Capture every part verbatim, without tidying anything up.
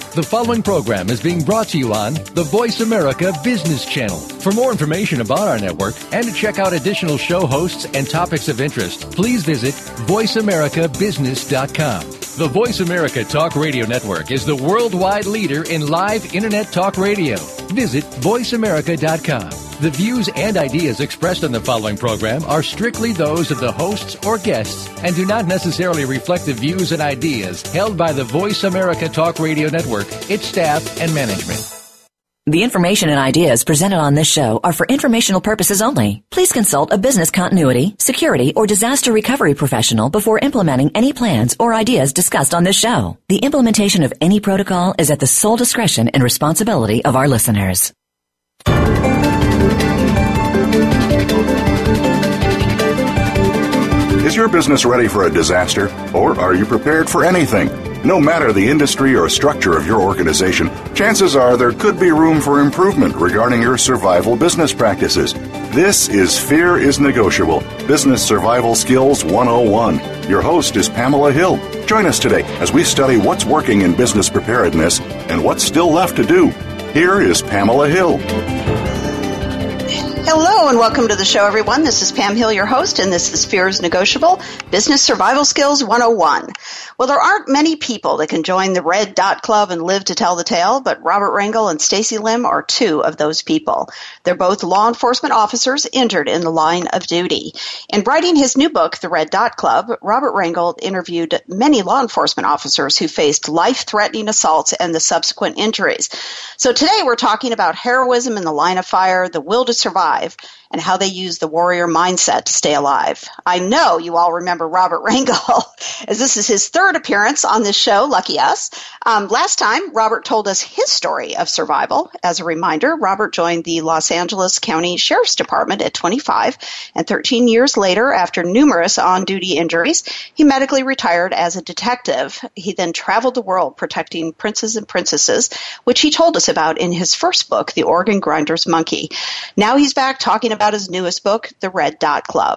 The following program is being brought to you on the Voice America Business Channel. For more information about our network and to check out additional show hosts and topics of interest, please visit voice america business dot com. The Voice America Talk Radio Network is the worldwide leader in live Internet talk radio. Visit voice america dot com. The views and ideas expressed on the following program are strictly those of the hosts or guests and do not necessarily reflect the views and ideas held by the Voice America Talk Radio Network, its staff, and management. The information and ideas presented on this show are for informational purposes only. Please consult a business continuity, security, or disaster recovery professional before implementing any plans or ideas discussed on this show. The implementation of any protocol is at the sole discretion and responsibility of our listeners. Is your business ready for a disaster, or are you prepared for anything? No matter the industry or structure of your organization, chances are there could be room for improvement regarding your survival business practices. This is Fear is Negotiable, Business Survival Skills one oh one. Your host is Pamela Hill. Join us today as we study what's working in business preparedness and what's still left to do. Here is Pamela Hill. Hello and welcome to the show, everyone. This is Pam Hill, your host, and this is Fear is Negotiable, Business Survival Skills one oh one. Well, there aren't many people that can join the Red Dot Club and live to tell the tale, but Robert Rangel and Stacy Lim are two of those people. They're both law enforcement officers injured in the line of duty. In writing his new book, The Red Dot Club, Robert Rangel interviewed many law enforcement officers who faced life-threatening assaults and the subsequent injuries. So today we're talking about heroism in the line of fire, the will to survive, and how they use the warrior mindset to stay alive. I know you all remember Robert Rangel, as this is his third appearance on this show, lucky us. Um, last time, Robert told us his story of survival. As a reminder, Robert joined the Los Angeles County Sheriff's Department at twenty-five, and thirteen years later, after numerous on-duty injuries, he medically retired as a detective. He then traveled the world protecting princes and princesses, which he told us about in his first book, The Organ Grinder's Monkey. Now he's back talking about about his newest book, The Red Dot Club.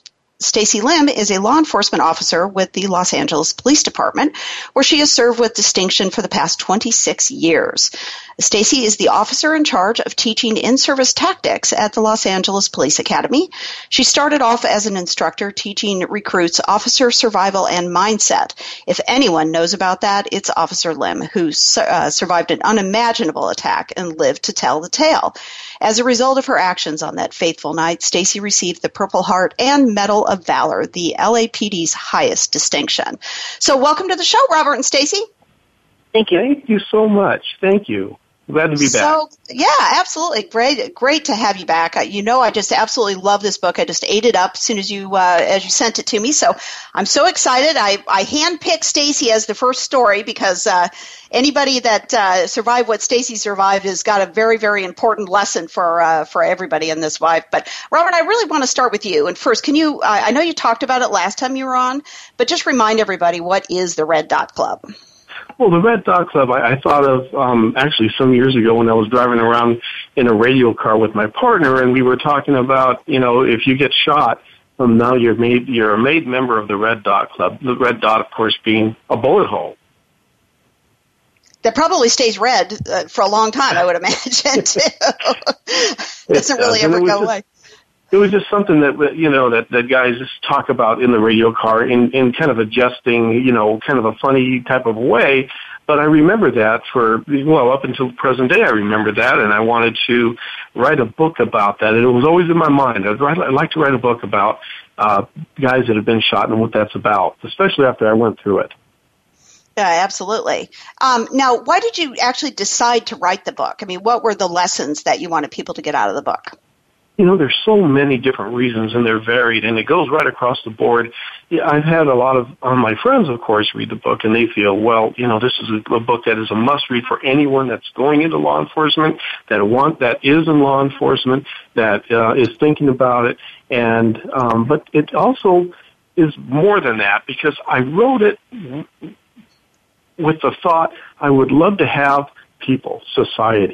Stacy Lim is a law enforcement officer with the Los Angeles Police Department, where she has served with distinction for the past twenty-six years. Stacy is the officer in charge of teaching in-service tactics at the Los Angeles Police Academy. She started off as an instructor teaching recruits officer survival and mindset. If anyone knows about that, it's Officer Lim, who uh, survived an unimaginable attack and lived to tell the tale. As a result of her actions on that fateful night, Stacy received the Purple Heart and Medal of Valor, the L A P D's highest distinction. So welcome to the show, Robert and Stacy. Thank you. Thank you so much. Thank you. Glad to be back. So, yeah, absolutely. Great, great to have you back. You know, I just absolutely love this book. I just ate it up as soon as you, uh, as you sent it to me. So I'm so excited. I, I handpicked Stacy as the first story because, uh, anybody that, uh, survived what Stacy survived has got a very, very important lesson for, uh, for everybody in this life. But Robert, I really want to start with you. And first, can you, uh, I know you talked about it last time you were on, but just remind everybody, what is the Red Dot Club? Well, the Red Dot Club, I, I thought of um, actually some years ago when I was driving around in a radio car with my partner, and we were talking about, you know, if you get shot, um, now you're made you're a made member of the Red Dot Club. The Red Dot, of course, being a bullet hole. That probably stays red uh, for a long time, I would imagine, too. Doesn't really ever go away. It was just something that, you know, that, that guys just talk about in the radio car in, in kind of a jesting, you know, kind of a funny type of way. But I remember that for, well, up until the present day, I remember that, and I wanted to write a book about that. And it was always in my mind. I'd, write, I'd like to write a book about uh, guys that have been shot and what that's about, especially after I went through it. Yeah, absolutely. Um, now, why did you actually decide to write the book? I mean, what were the lessons that you wanted people to get out of the book? You know, there's so many different reasons, and they're varied, and it goes right across the board. Yeah, I've had a lot of uh, my friends, of course, read the book, and they feel, well, you know, this is a, a book that is a must-read for anyone that's going into law enforcement, that want that is in law enforcement, that uh, is thinking about it, and um, but it also is more than that, because I wrote it with the thought I would love to have people, society,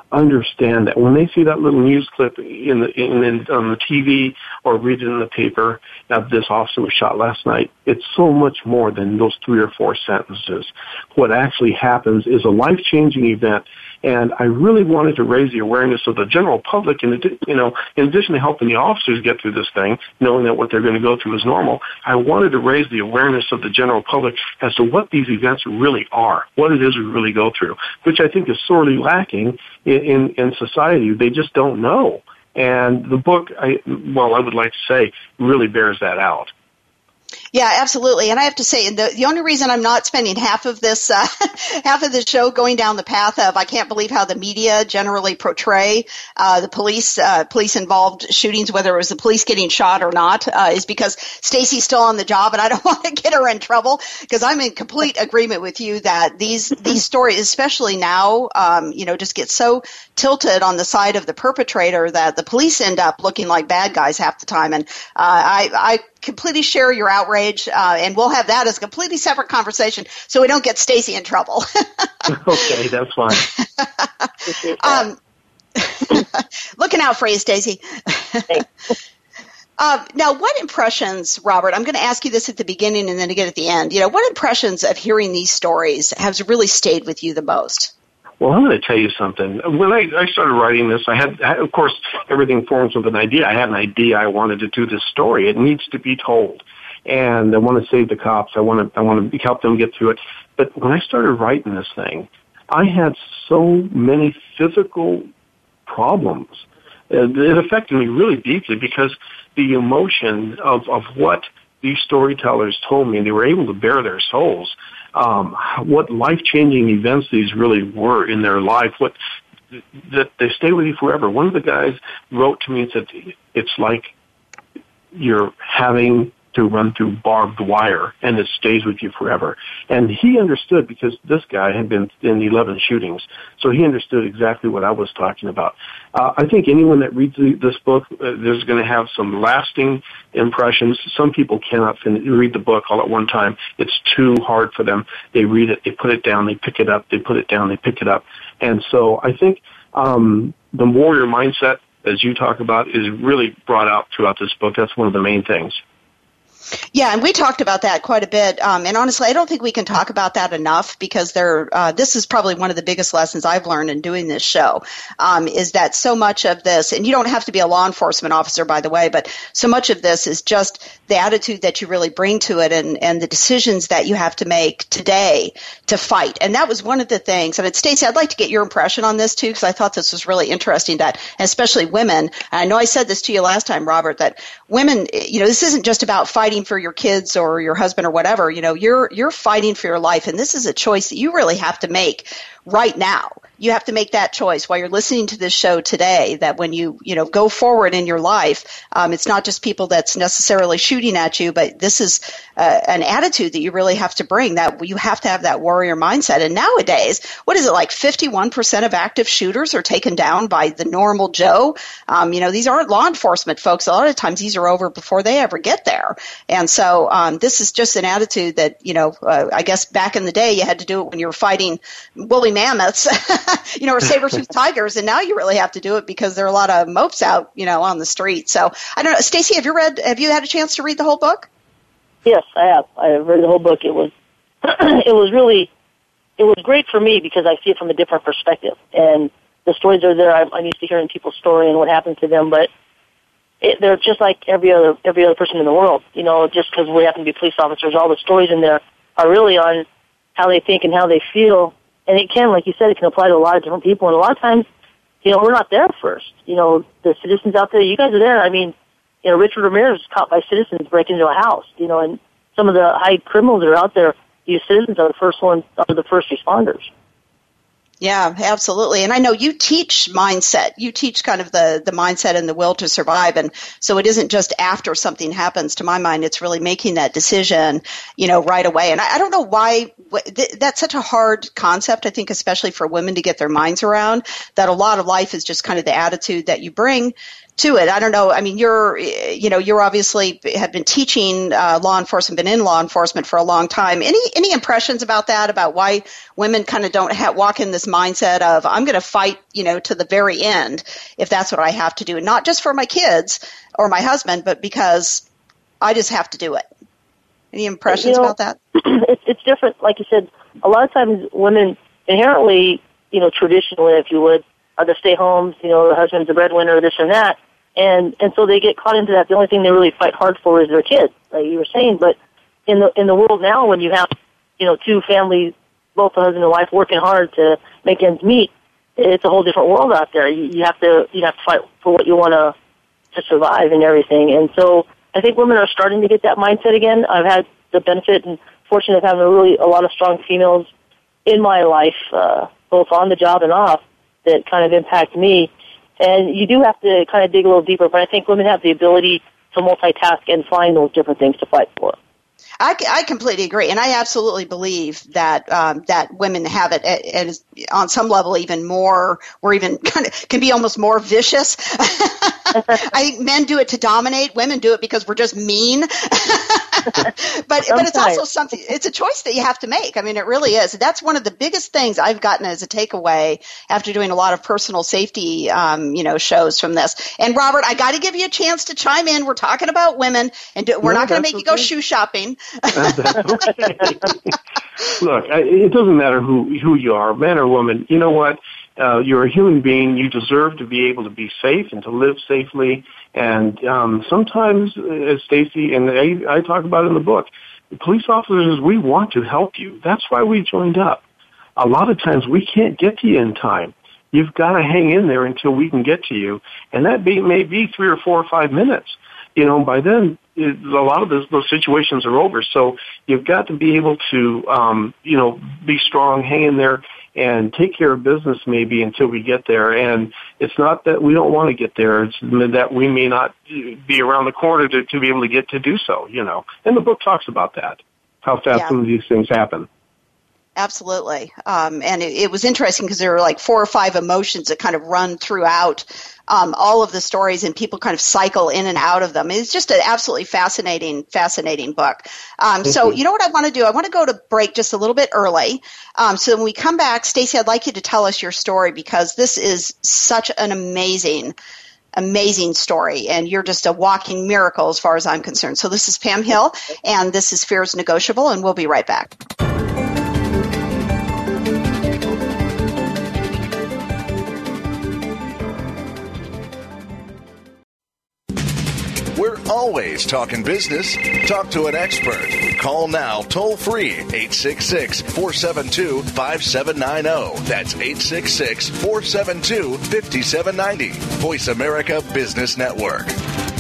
understand that when they see that little news clip in the, in, in on the T V or read it in the paper that this officer was shot last night, it's so much more than those three or four sentences. What actually happens is a life-changing event, and I really wanted to raise the awareness of the general public, and you know, in addition to helping the officers get through this thing, knowing that what they're going to go through is normal, I wanted to raise the awareness of the general public as to what these events really are, what it is we really go through, which I think is sorely lacking in, in, in society. They just don't know. And the book, I, well, I would like to say, really bears that out. Yeah, absolutely. And I have to say, the, the only reason I'm not spending half of this, uh, half of the show going down the path of, I can't believe how the media generally portray uh, the police, uh, police-involved shootings, whether it was the police getting shot or not, uh, is because Stacy's still on the job, and I don't want to get her in trouble, because I'm in complete agreement with you that these these stories, especially now, um, you know, just get so tilted on the side of the perpetrator that the police end up looking like bad guys half the time. And uh, I, I completely share your outrage, uh, and we'll have that as a completely separate conversation so we don't get Stacy in trouble. Okay, that's fine. um, looking out for you, Stacy. uh, now, what impressions, Robert, I'm going to ask you this at the beginning and then again at the end, you know, what impressions of hearing these stories has really stayed with you the most? Well, I'm going to tell you something. When I, I started writing this, I had, I, of course, everything forms with an idea. I had an idea. I wanted to do this story. It needs to be told. And I want to save the cops. I want to, I want to help them get through it. But when I started writing this thing, I had so many physical problems. It affected me really deeply because the emotion of, of what these storytellers told me, they were able to bare their souls. Um, what life-changing events these really were in their life, what that they stay with you forever. One of the guys wrote to me and said, it's like you're having to run through barbed wire, and it stays with you forever. And he understood because this guy had been in eleven shootings, so he understood exactly what I was talking about. Uh, I think anyone that reads this book, uh, there's going to have some lasting impressions. Some people cannot fin- read the book all at one time. It's too hard for them. They read it, they put it down, they pick it up, they put it down, they pick it up. And so I think um, the warrior mindset, as you talk about, is really brought out throughout this book. That's one of the main things. Yeah, and we talked about that quite a bit. Um, and honestly, I don't think we can talk about that enough because there, uh, this is probably one of the biggest lessons I've learned in doing this show, um, is that so much of this, and you don't have to be a law enforcement officer, by the way, but so much of this is just the attitude that you really bring to it and, and the decisions that you have to make today to fight. And that was one of the things. And Stacey, I'd like to get your impression on this too, because I thought this was really interesting that, especially women, and I know I said this to you last time, Robert, that women, you know, this isn't just about fighting for your kids or your husband or whatever. You know, you're you're fighting for your life, and this is a choice that you really have to make right now. You have to make that choice while you're listening to this show today, that when you, you know, go forward in your life, um, it's not just people that's necessarily shooting at you, but this is uh, an attitude that you really have to bring, that you have to have that warrior mindset. And nowadays, what is it, like fifty-one percent of active shooters are taken down by the normal Joe? Um, you know, these aren't law enforcement folks. A lot of times these are over before they ever get there. And so um, this is just an attitude that, you know, uh, I guess back in the day you had to do it when you were fighting woolly mammoths, you know, or saber-toothed tigers, and now you really have to do it because there are a lot of mopes out, you know, on the street. So I don't know, Stacy, have you read? Have you had a chance to read the whole book? Yes, I have. I have read the whole book. It was, it was really, it was great for me because I see it from a different perspective, and the stories are there. I'm, I'm used to hearing people's story and what happened to them, but it, they're just like every other every other person in the world. You know, just because we happen to be police officers, all the stories in there are really on how they think and how they feel. And it can, like you said, it can apply to a lot of different people. And a lot of times, you know, we're not there first. You know, the citizens out there, you guys are there. I mean, you know, Richard Ramirez was caught by citizens breaking into a house. You know, and some of the high criminals that are out there, these citizens are the first ones, are the first responders. Yeah, absolutely. And I know you teach mindset. You teach kind of the, the mindset and the will to survive. And so it isn't just after something happens. To my mind, it's really making that decision, you know, right away. And I, I don't know why th- that's such a hard concept, I think, especially for women to get their minds around, that a lot of life is just kind of the attitude that you bring to it. I don't know. I mean, you're, you know, you're obviously have been teaching uh, law enforcement, been in law enforcement for a long time. Any any impressions about that, about why women kind of don't ha- walk in this mindset of, I'm going to fight, you know, to the very end if that's what I have to do, not just for my kids or my husband, but because I just have to do it. Any impressions you know, about that? It's, it's different. Like you said, a lot of times women inherently, you know, traditionally, if you would, are the stay-homes, you know, the husband's the breadwinner, this and that. And and so they get caught into that. The only thing they really fight hard for is their kids, like you were saying. But in the in the world now, when you have, you know, two families, both the husband and wife, working hard to make ends meet, it's a whole different world out there. You, you have to you have to fight for what you want to to survive and everything. And so I think women are starting to get that mindset again. I've had the benefit and fortune of having a really a lot of strong females in my life, uh, both on the job and off, that kind of impact me. And you do have to kind of dig a little deeper, but I think women have the ability to multitask and find those different things to fight for. I, I completely agree, and I absolutely believe that um, that women have it at, at, on some level even more, or even kind of can be almost more vicious. I think men do it to dominate; women do it because we're just mean. but but it's also something. It's a choice that you have to make. I mean, it really is. That's one of the biggest things I've gotten as a takeaway after doing a lot of personal safety, um, you know, shows from this. And Robert, I got to give you a chance to chime in. We're talking about women, and do, we're no, not going to make okay. you go shoe shopping. That's okay. Look, it doesn't matter who who you are, man or woman. You know what? Uh, you're a human being. You deserve to be able to be safe and to live safely. And um, sometimes, as Stacy and I, I talk about in the book, police officers, we want to help you. That's why we joined up. A lot of times we can't get to you in time. You've got to hang in there until we can get to you. And that be, may be three or four or five minutes. You know, by then, it, a lot of those, those situations are over. So you've got to be able to, um, you know, be strong, hang in there, and take care of business maybe until we get there. And it's not that we don't want to get there. It's that we may not be around the corner to, to be able to get to do so, you know. And the book talks about that, how fast yeah. some of these things happen. Absolutely. Um, and it, it was interesting because there were like four or five emotions that kind of run throughout um, all of the stories, and people kind of cycle in and out of them. It's just an absolutely fascinating, fascinating book. Um, so you know what I want to do? I want to go to break just a little bit early. Um, so when we come back, Stacy, I'd like you to tell us your story, because this is such an amazing amazing story, and you're just a walking miracle as far as I'm concerned. So this is Pam Hill, and this is Fear is Negotiable, and we'll be right back. We're always talking business. Talk to an expert. Call now toll free eight six six, four seven two, five seven nine zero. That's eight six six, four seven two, five seven nine zero. Voice America Business Network.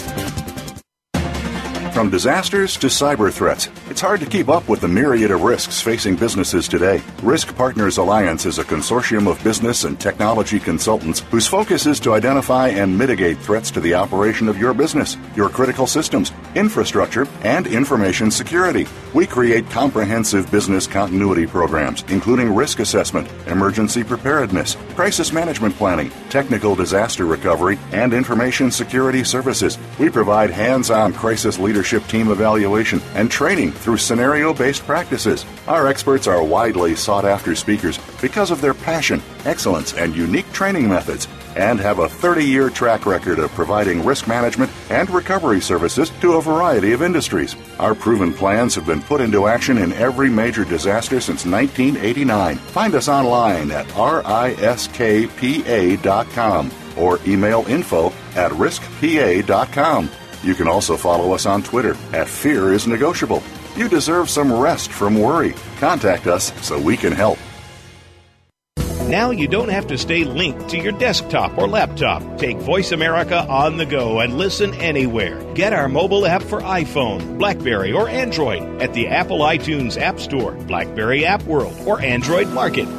From disasters to cyber threats, it's hard to keep up with the myriad of risks facing businesses today. Risk Partners Alliance is a consortium of business and technology consultants whose focus is to identify and mitigate threats to the operation of your business, your critical systems, infrastructure, and information security. We create comprehensive business continuity programs, including risk assessment, emergency preparedness, crisis management planning, technical disaster recovery, and information security services. We provide hands-on crisis leadership team evaluation and training through scenario-based practices. Our experts are widely sought-after speakers because of their passion, excellence, and unique training methods, and have a thirty-year track record of providing risk management and recovery services to a variety of industries. Our proven plans have been put into action in every major disaster since nineteen eighty-nine. Find us online at riskpa dot com or email info at riskpa dot com. You can also follow us on Twitter at Fear is Negotiable. You deserve some rest from worry. Contact us so we can help. Now you don't have to stay linked to your desktop or laptop. Take Voice America on the go and listen anywhere. Get our mobile app for iPhone, BlackBerry, or Android at the Apple iTunes App Store, BlackBerry App World, or Android Market.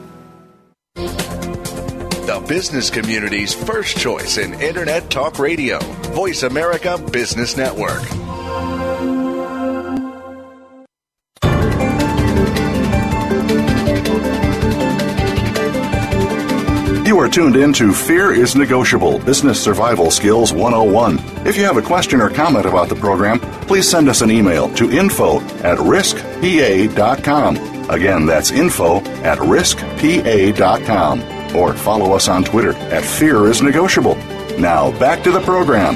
The business community's first choice in Internet Talk Radio. Voice America Business Network. You are tuned in to Fear is Negotiable, Business Survival Skills one oh one. If you have a question or comment about the program, please send us an email to info at risk p a dot com. Again, that's info at risk p a dot com. Or follow us on Twitter at Fear is Negotiable. Now, back to the program.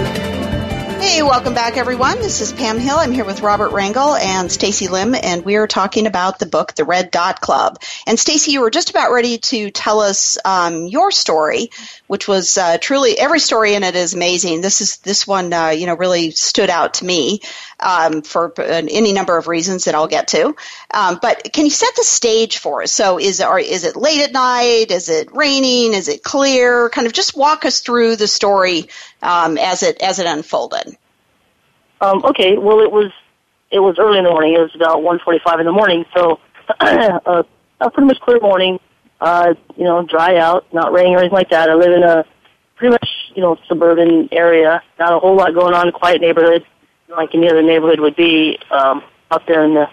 Hey, welcome back, everyone. This is Pam Hill. I'm here with Robert Rangel and Stacy Lim, and we are talking about the book, The Red Dot Club. And Stacy, you were just about ready to tell us um, your story, which was uh, truly, every story in it is amazing. This is this one, uh, you know, really stood out to me um, for any number of reasons that I'll get to. Um, but can you set the stage for us? So, is or is it late at night? Is it raining? Is it clear? Kind of just walk us through the story um, as it as it unfolded. Um, okay, well, it was it was early in the morning. It was about one forty-five in the morning, so uh, a pretty much clear morning. Uh, you know, dry out, not raining or anything like that. I live in a pretty much you know suburban area, not a whole lot going on, quiet neighborhood, like any other neighborhood would be um, out there in the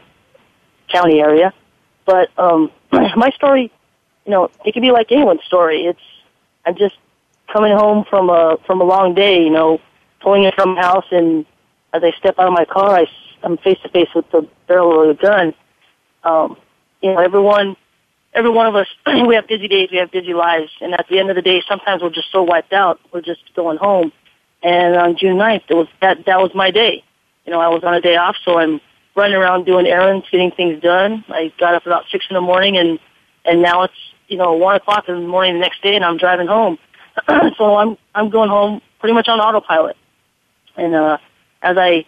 county area. But um, my story, you know, it could be like anyone's story. It's I'm just coming home from a from a long day, you know, pulling in from the house, and as I step out of my car, I, I'm face to face with the barrel of the gun. Um, you know, everyone, every one of us, we have busy days, we have busy lives, and at the end of the day, sometimes we're just so wiped out, we're just going home. And on June ninth, it was that that was my day. You know, I was on a day off, so I'm running around doing errands, getting things done. I got up about six in the morning, and and now it's you know one o'clock in the morning the next day, and I'm driving home. So I'm I'm going home pretty much on autopilot, and uh. As I,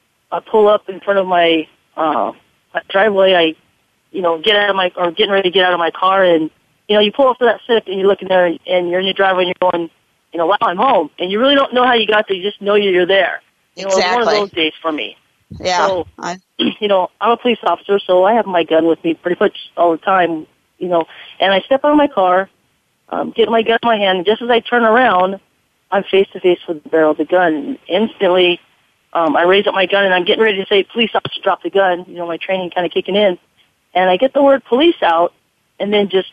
I pull up in front of my, uh, my driveway, I, you know, get out of my, or getting ready to get out of my car, and, you know, you pull up to that sip, and you're looking there, and you're in your driveway, and you're going, you know, wow, I'm home. And you really don't know how you got there, you just know you're there. You know, exactly. It's one of those days for me. Yeah. So, I... you know, I'm a police officer, so I have my gun with me pretty much all the time, you know, and I step out of my car, um, get my gun in my hand, and just as I turn around, I'm face to face with the barrel of the gun, and instantly, Um, I raise up my gun, and I'm getting ready to say, police officer, drop the gun, you know, my training kind of kicking in. And I get the word police out, and then just,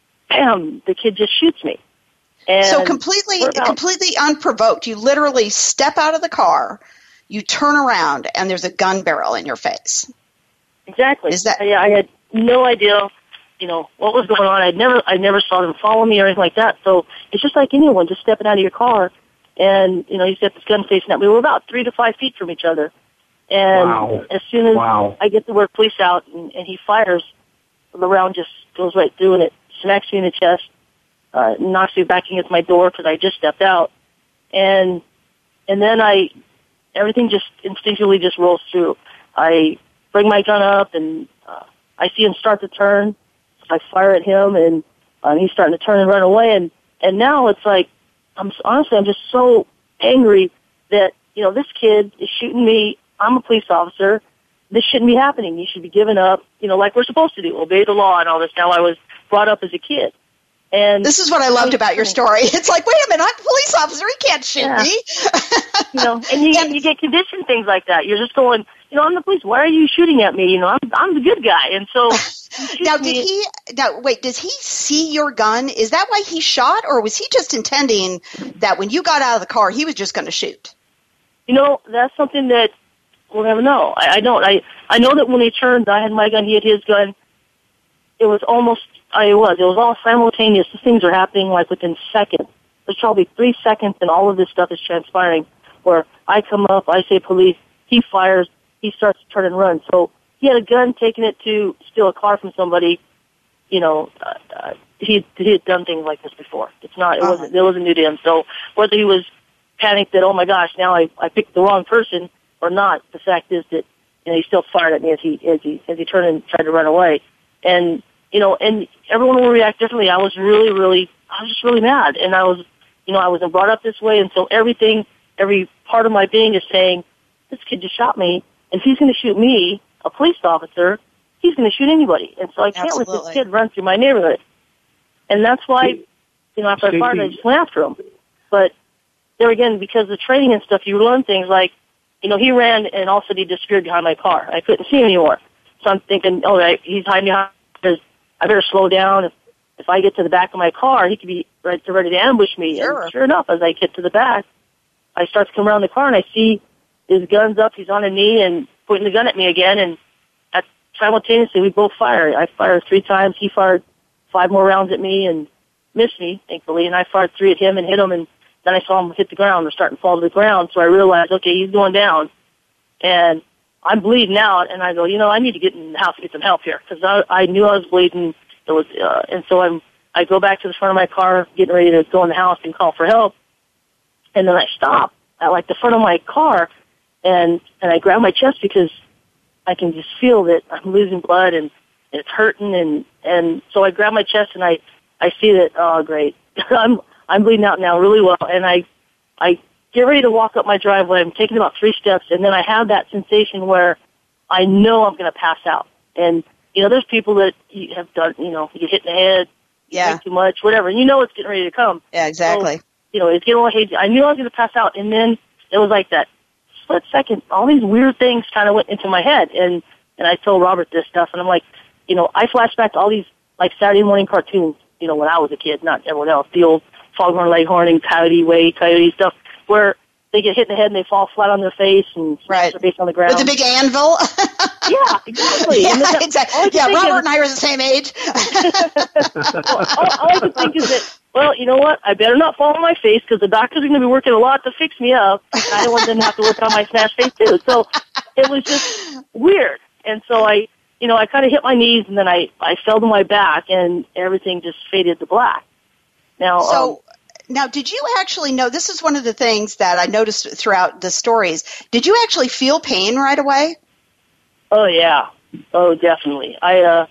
bam, the kid just shoots me. And so completely, completely unprovoked. You literally step out of the car, you turn around, and there's a gun barrel in your face. Exactly. Is that? Yeah, I had no idea, you know, what was going on. I never, I never saw them follow me or anything like that. So it's just like anyone, just stepping out of your car. And, you know, he's got this gun facing at me. We were about three to five feet from each other. And wow. as soon as wow. I get the word police out and, and he fires, the round just goes right through and it smacks me in the chest, uh, knocks me back against my door because I just stepped out. And, and then I, everything just instinctively just rolls through. I bring my gun up and uh, I see him start to turn. So I fire at him and um, he's starting to turn and run away. And, and now it's like, I'm honestly, I'm just so angry that, you know, this kid is shooting me. I'm a police officer. This shouldn't be happening. You should be giving up, you know, like we're supposed to do, obey the law and all this. Now I was brought up as a kid. And this is what I loved about your story. It's like, wait a minute, I'm a police officer. He can't shoot yeah. me. You know, and you, and you get conditioned things like that. You're just going, you know, I'm the police. Why are you shooting at me? You know, I'm I'm the good guy. And so now, did me. he? Now, wait. Does he see your gun? Is that why he shot, or was he just intending that when you got out of the car, he was just going to shoot? You know, that's something that we'll never know. I, I don't. I I know that when he turned, I had my gun. He had his gun. It was almost. I was. It was all simultaneous. The things are happening like within seconds. There's probably three seconds, and all of this stuff is transpiring. Where I come up, I say police. He fires. He starts to turn and run. So he had a gun, taking it to steal a car from somebody. You know, uh, uh, he he had done things like this before. It's not. It wasn't. It wasn't new to him. So whether he was panicked that, oh my gosh, now I I picked the wrong person or not, the fact is that you know he still fired at me as he as he as he turned and tried to run away. And you know, and everyone will react differently. I was really, really, I was just really mad, and I was, you know, I wasn't brought up this way, and so everything, every part of my being is saying, this kid just shot me. If he's going to shoot me, a police officer, he's going to shoot anybody. And so I can't Absolutely. let this kid run through my neighborhood. And that's why, you know, after I fired, I just went after him. But there again, because of the training and stuff, you learn things like, you know, he ran and all of a sudden he disappeared behind my car. I couldn't see him anymore. So I'm thinking, all right, he's hiding behind, I better slow down. If, if I get to the back of my car, he could be ready to, ready to ambush me. Sure. And sure enough, as I get to the back, I start to come around the car, and I see his gun's up. He's on a knee and pointing the gun at me again, and at, simultaneously we both fire. I fired three times. He fired five more rounds at me and missed me, thankfully, and I fired three at him and hit him, and then I saw him hit the ground or starting to fall to the ground, so I realized, okay, he's going down, and I'm bleeding out, and I go, you know, I need to get in the house and get some help here, because I, I knew I was bleeding. It was, uh, and so I'm, I go back to the front of my car, getting ready to go in the house and call for help, and then I stop at, like, the front of my car, and, and I grab my chest because I can just feel that I'm losing blood, and, and it's hurting, and, and so I grab my chest, and I, I see that, oh, great, I'm, I'm bleeding out now really well, and I, I get ready to walk up my driveway. I'm taking about three steps, and then I have that sensation where I know I'm going to pass out. And, you know, there's people that you have done, you know, you get hit in the head, you yeah. drink too much, whatever, and you know it's getting ready to come. Yeah, exactly. So, you know, it's getting a little hazy. I knew I was going to pass out, and then it was like that split second, all these weird things kind of went into my head, and, and I told Robert this stuff, and I'm like, you know, I flash back to all these, like, Saturday morning cartoons, you know, when I was a kid, not everyone else, the old Foghorn Leghorn and Coyote Way, Coyote stuff, where they get hit in the head and they fall flat on their face and smash right. their face on the ground. With the big anvil? Yeah, exactly. Yeah, and then, exactly. Yeah, Robert is, and I are the same age. well, all, all I could think is that, well, you know what? I better not fall on my face because the doctors are going to be working a lot to fix me up. I don't want them to have to work on my smashed face, too. So it was just weird. And so I, you know, I kind of hit my knees and then I, I fell to my back and everything just faded to black. Now, so, um, now, did you actually know, this is one of the things that I noticed throughout the stories, did you actually feel pain right away? Oh, yeah. Oh, definitely. I, uh,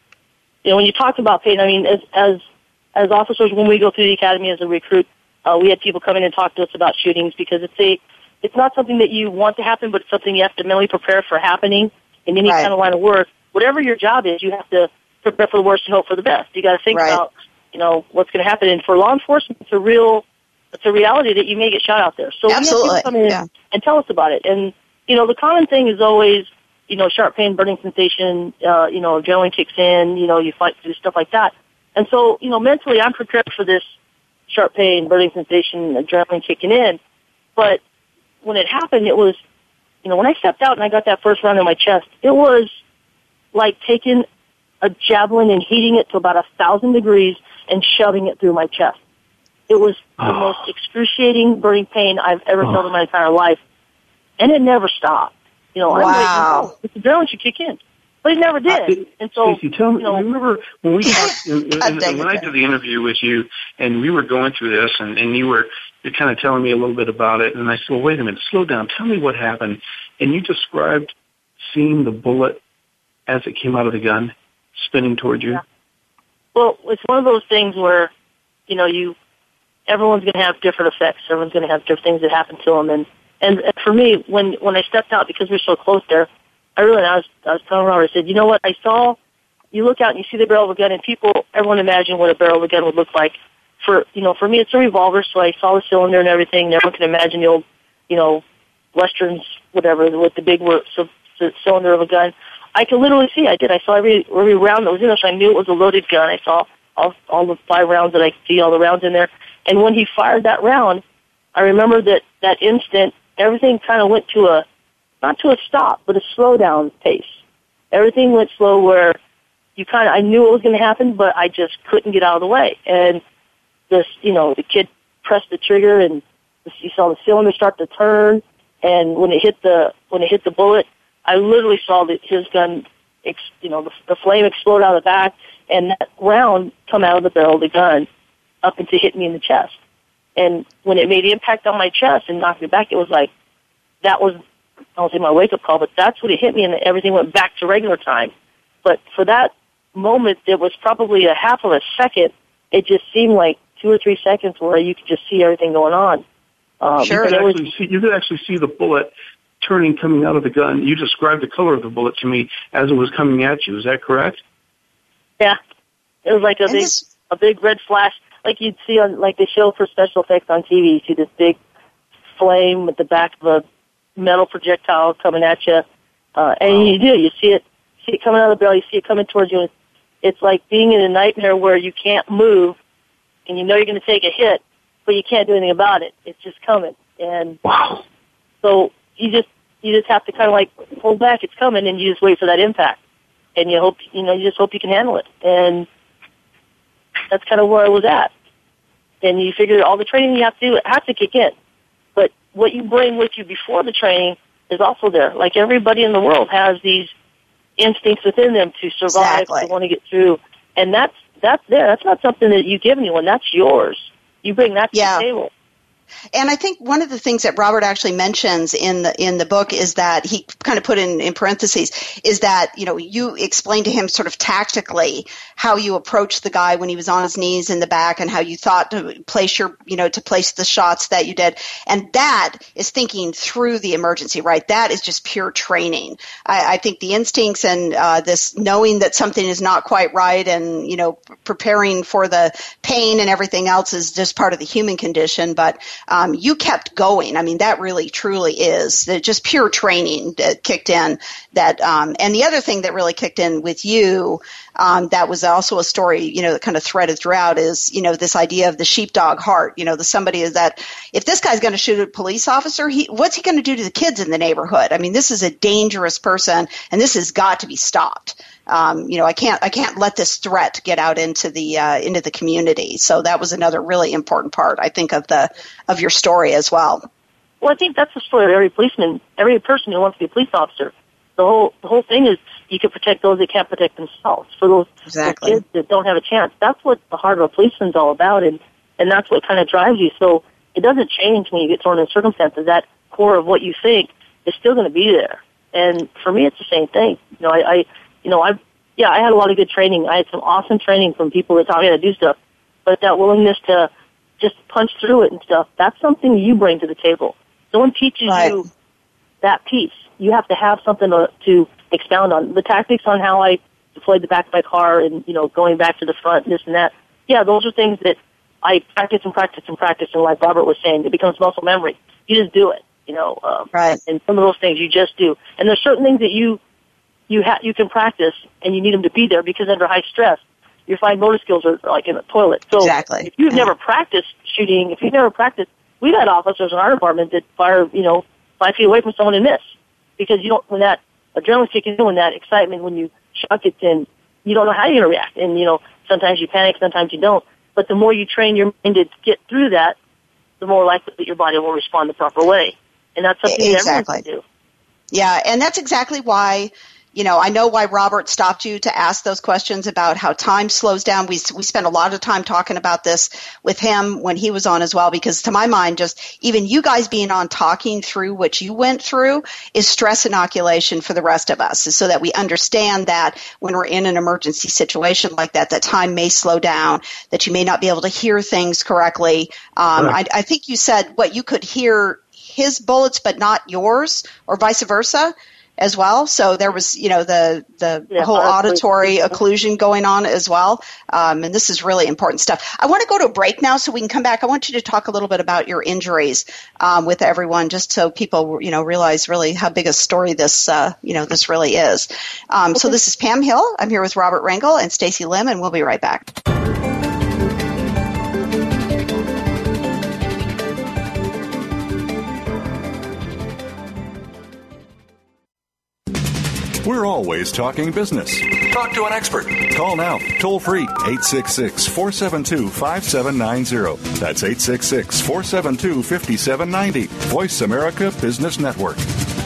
you know, when you talk about pain, I mean, as, as, as officers, when we go through the academy as a recruit, uh, we had people come in and talk to us about shootings because it's a, it's not something that you want to happen, but it's something you have to mentally prepare for happening in any right. kind of line of work. Whatever your job is, you have to prepare for the worst and hope for the best. You got to think right. about, you know, what's going to happen. And for law enforcement, it's a real, it's a reality that you may get shot out there. So absolutely. we have people come in yeah. and, and tell us about it. And, you know, the common thing is always, you know, sharp pain, burning sensation, uh, you know, adrenaline kicks in, you know, you fight through stuff like that. And so, you know, mentally I'm prepared for this sharp pain, burning sensation, adrenaline kicking in. But when it happened, it was, you know, when I stepped out and I got that first round in my chest, it was like taking a javelin and heating it to about a thousand degrees and shoving it through my chest. It was the oh. most excruciating burning pain I've ever oh. felt in my entire life. And it never stopped. You know, wow. I'm waiting, this adrenaline should kick in. But it never did. Uh, and so, Stacey, tell me, you know, remember when we talked, and, and, and when I it. did the interview with you, and we were going through this, and, and you were you're kind of telling me a little bit about it, and I said, well, wait a minute, slow down, tell me what happened. And you described seeing the bullet as it came out of the gun, spinning toward you. Yeah. Well, it's one of those things where, you know, you, everyone's going to have different effects. Everyone's going to have different things that happen to them. And, and, and for me, when, when I stepped out, because we were so close there, I really, I was, I was telling Robert, I said, you know what, I saw, you look out and you see the barrel of a gun, and people, everyone imagine what a barrel of a gun would look like. For, you know, for me, it's a revolver, so I saw the cylinder and everything, and everyone can imagine the old, you know, Westerns, whatever, with the big so, so cylinder of a gun. I could literally see, I did, I saw every, every round that was in there, so I knew it was a loaded gun. I saw all, all the five rounds that I could see, all the rounds in there. And when he fired that round, I remember that that instant, everything kind of went to a, not to a stop, but a slow down pace. Everything went slow where you kind of, I knew it was going to happen, but I just couldn't get out of the way. And this, you know, the kid pressed the trigger and you saw the cylinder start to turn. And when it hit the, when it hit the bullet, I literally saw that his gun, ex, you know, the, the flame explode out of the back and that round come out of the barrel of the gun up into hit me in the chest. And when it made impact on my chest and knocked me back, it was like, that was, I don't say my wake-up call, but that's when it hit me and everything went back to regular time. But for that moment, it was probably a half of a second. It just seemed like two or three seconds where you could just see everything going on. Um, sure. You could, was, actually see, you could actually see the bullet turning, coming out of the gun. You described the color of the bullet to me as it was coming at you. Is that correct? Yeah. It was like a and big, this... a big red flash, like you'd see on, like they show for special effects on T V. You see this big flame at the back of a metal projectile coming at you. Uh, and wow. you do, you see it, see it coming out of the barrel, you see it coming towards you. And it's like being in a nightmare where you can't move, and you know you're going to take a hit, but you can't do anything about it. It's just coming. And wow. So you just you just have to kind of like pull back. It's coming, and you just wait for that impact. And you hope you know you just hope you can handle it. And that's kind of where I was at. And you figure all the training you have to do has to kick in. But what you bring with you before the training is also there. Like everybody in the world has these instincts within them to survive, exactly. to want to get through. And that's that's there. That's not something that you give anyone. That's yours. You bring that to yeah. the table. And I think one of the things that Robert actually mentions in the in the book is that he kind of put in, in parentheses is that, you know, you explained to him sort of tactically how you approached the guy when he was on his knees in the back and how you thought to place your, you know, to place the shots that you did. And that is thinking through the emergency, right? That is just pure training. I, I think the instincts and uh, this knowing that something is not quite right and, you know, preparing for the pain and everything else is just part of the human condition. But Um, you kept going. I mean, that really, truly is just pure training that kicked in. That, um, and the other thing that really kicked in with you, um, that was also a story, you know, that kind of threaded throughout is, you know, this idea of the sheepdog heart. You know, the somebody is that if this guy's going to shoot a police officer, he, what's he going to do to the kids in the neighborhood? I mean, this is a dangerous person, and this has got to be stopped. Um, you know, I can't, I can't let this threat get out into the, uh, into the community. So that was another really important part, I think, of the, of your story as well. Well, I think that's the story of every policeman, every person who wants to be a police officer. The whole, the whole thing is you can protect those that can't protect themselves. For those, exactly. those kids that don't have a chance. That's what the heart of a policeman's all about, and, and that's what kind of drives you. So it doesn't change when you get thrown in circumstances. That core of what you think is still going to be there. And for me, it's the same thing. You know, I, I You know, I yeah, I had a lot of good training. I had some awesome training from people that taught me how to do stuff. But that willingness to just punch through it and stuff, that's something you bring to the table. No one teaches right. you that piece. You have to have something to, to expound on. The tactics on how I deployed the back of my car and, you know, going back to the front, this and that. Yeah, those are things that I practice and practice and practice. And like Robert was saying, it becomes muscle memory. You just do it, you know. Um, right. And some of those things you just do. And there's certain things that you you ha- you can practice, and you need them to be there because under high stress, your fine motor skills are like in a toilet. So exactly. if you've yeah. never practiced shooting, if you've never practiced, we've had officers in our department that fire, you know, five feet away from someone and miss because you don't, when that adrenaline's kicking in, when that excitement, when you shot gets in, you don't know how you're going to react. And, you know, sometimes you panic, sometimes you don't. But the more you train your mind to get through that, the more likely that your body will respond the proper way. And that's something exactly. that everyone can do. Yeah, and that's exactly why, you know, I know why Robert stopped you to ask those questions about how time slows down. We we spent a lot of time talking about this with him when he was on as well, because to my mind, just even you guys being on talking through what you went through is stress inoculation for the rest of us, so that we understand that when we're in an emergency situation like that, that time may slow down, that you may not be able to hear things correctly. Um, right. I, I think you said what you could hear his bullets, but not yours, or vice versa. As well, so there was, you know, the the yeah, whole auditory occlusion going on as well, um, and this is really important stuff. I want to go to a break now, so we can come back. I want you to talk a little bit about your injuries um, with everyone, just so people, you know, realize really how big a story this, uh, you know, this really is. Um, so this is Pam Hill. I'm here with Robert Rangel and Stacy Lim, and we'll be right back. We're always talking business. Talk to an expert. Call now, toll free, eight six six, four seven two, five seven nine zero. That's eight six six, four seven two, five seven nine zero. Voice America Business Network.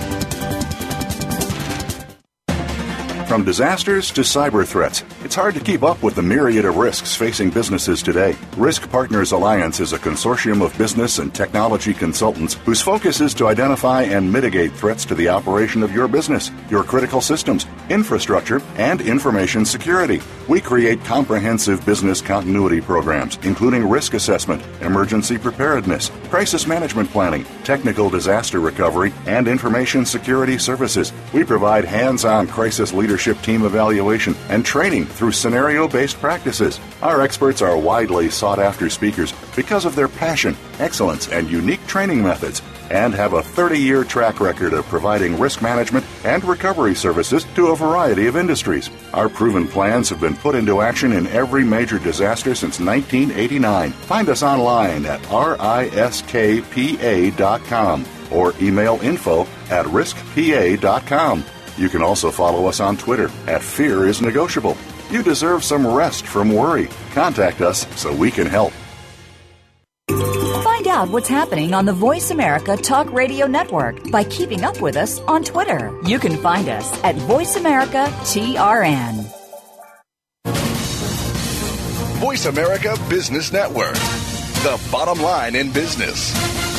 From disasters to cyber threats, it's hard to keep up with the myriad of risks facing businesses today. Risk Partners Alliance is a consortium of business and technology consultants whose focus is to identify and mitigate threats to the operation of your business, your critical systems, infrastructure, and information security. We create comprehensive business continuity programs, including risk assessment, emergency preparedness, crisis management planning, technical disaster recovery, and information security services. We provide hands-on crisis leadership team evaluation and training through scenario-based practices. Our experts are widely sought-after speakers because of their passion, excellence, and unique training methods, and have a thirty-year track record of providing risk management and recovery services to a variety of industries. Our proven plans have been put into action in every major disaster since nineteen eighty-nine. Find us online at riskpa dot com or email info at riskpa dot com. You can also follow us on Twitter at Fear is Negotiable. You deserve some rest from worry. Contact us so we can help. Find out what's happening on the Voice America Talk Radio Network by keeping up with us on Twitter. You can find us at Voice America T R N. Voice America Business Network, the bottom line in business.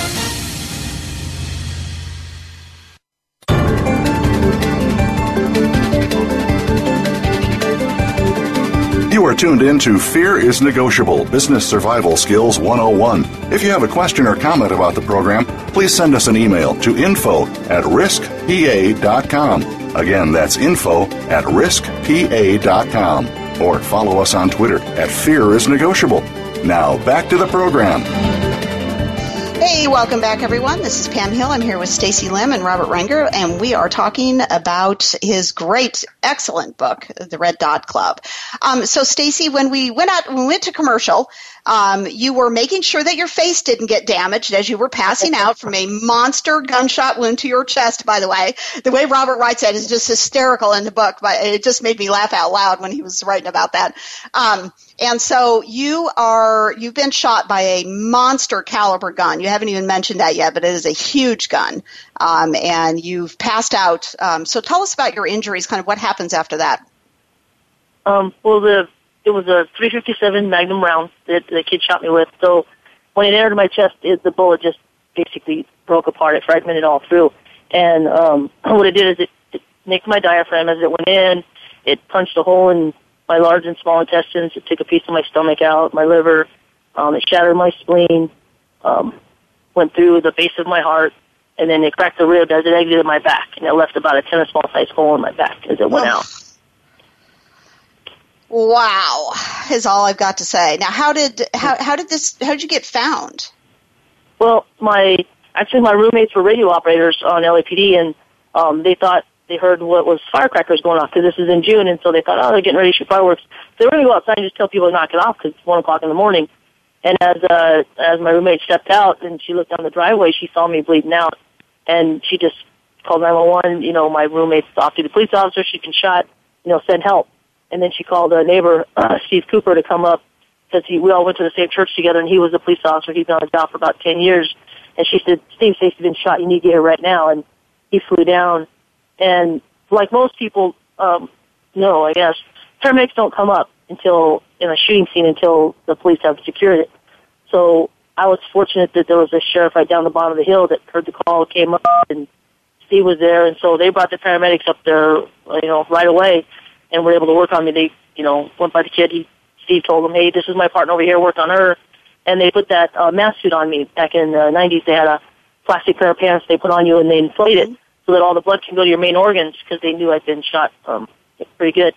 You are tuned in to Fear is Negotiable, Business Survival Skills one oh one. If you have a question or comment about the program, please send us an email to info at riskpa dot com. Again, that's info at riskpa dot com. Or follow us on Twitter at Fear is Negotiable. Now, back to the program. Hey, welcome back, everyone. This is Pam Hill. I'm here with Stacy Lim and Robert Renger, and we are talking about his great, excellent book, The Red Dot Club. Um, so, Stacy, when we went out, when we went to commercial, um, you were making sure that your face didn't get damaged as you were passing out from a monster gunshot wound to your chest. By the way, the way Robert writes that is just hysterical in the book, but it just made me laugh out loud when he was writing about that. Um, and so you are, you've been shot by a monster caliber gun. You haven't even mentioned that yet, but it is a huge gun. Um, and you've passed out. Um, so tell us about your injuries, kind of what happens after that. Um, well, the, it was a three fifty-seven Magnum round that the kid shot me with. So when it entered my chest, it, the bullet just basically broke apart. It fragmented all through. And um, what it did is it, it nicked my diaphragm as it went in. It punched a hole in my large and small intestines. It took a piece of my stomach out, my liver. Um, it shattered my spleen, um, went through the base of my heart, and then it cracked the rib as it exited my back. And it left about a tennis ball size hole in my back as it went oh. out. Wow, is all I've got to say. Now, how did how how did this? How did you get found? Well, my actually my roommates were radio operators on L A P D, and um, they thought they heard what was firecrackers going off because this is in June, and so they thought, oh, they're getting ready to shoot fireworks. So they were going to go outside and just tell people to knock it off because it's one o'clock in the morning. And as uh, as my roommate stepped out and she looked down the driveway, she saw me bleeding out, and she just called nine one one. You know, my roommate's off to the police officer. She's been shot. You know, send help. And then she called a neighbor, uh, Steve Cooper, to come up because he, we all went to the same church together, and he was a police officer. He's been on the job for about ten years. And she said, Steve, Stacy's been shot. You need to get here right now. And he flew down. And like most people um, know, I guess, paramedics don't come up until in a shooting scene until the police have secured it. So I was fortunate that there was a sheriff right down the bottom of the hill that heard the call, came up, and Steve was there. And so they brought the paramedics up there, you know, right away. And were able to work on me. They, you know, went by the kid. He, Steve told them, hey, this is my partner over here, work on her. And they put that uh, mask suit on me. Back in the nineties, they had a plastic pair of pants they put on you, and they inflate it so that all the blood can go to your main organs because they knew I'd been shot um, pretty good.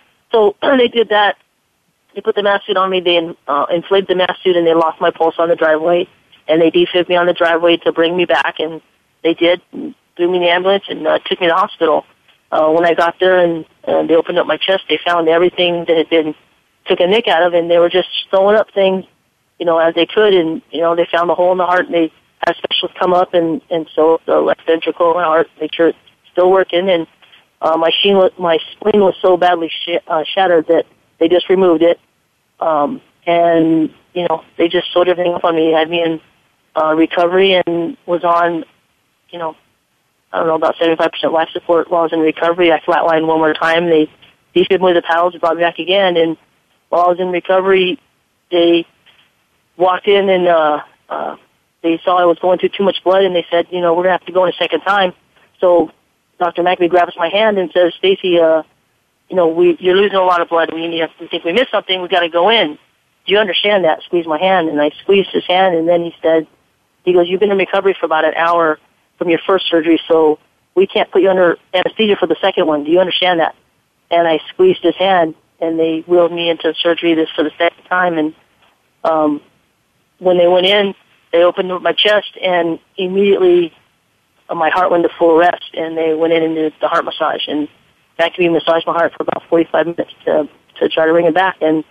So they did that. They put the mask suit on me. They uh, inflated the mask suit, and they lost my pulse on the driveway. And they defibbed me on the driveway to bring me back, and they did. And threw me in the ambulance and uh, took me to the hospital. Uh, when I got there and uh, they opened up my chest, they found everything that had been took a nick out of, and they were just throwing up things, you know, as they could. And, you know, they found a hole in the heart, and they had specialists come up and, and sew the left ventricle and heart, make sure it's still working. And uh, my, sheen was, my spleen was so badly sh- uh, shattered that they just removed it. Um, and, you know, they just sewed everything up on me, had me in uh, recovery and was on, you know, I don't know, about seventy-five percent life support while I was in recovery. I flatlined one more time. They defibbed me with the paddles and brought me back again. And while I was in recovery, they walked in and uh, uh, they saw I was going through too much blood, and they said, you know, we're going to have to go in a second time. So Doctor McAfee grabs my hand and says, Stacy, uh, you know, we, you're losing a lot of blood. We, need, we think we missed something. We've got to go in. Do you understand that? Squeeze my hand. And I squeezed his hand, and then he said, he goes, you've been in recovery for about an hour from your first surgery, so we can't put you under anesthesia for the second one. Do you understand that? And I squeezed his hand, and they wheeled me into surgery this for the second time. And um, when they went in, they opened up my chest, and immediately uh, my heart went to full arrest, and they went in and did the heart massage, and that could be massaged my heart for about forty-five minutes to to try to bring it back. And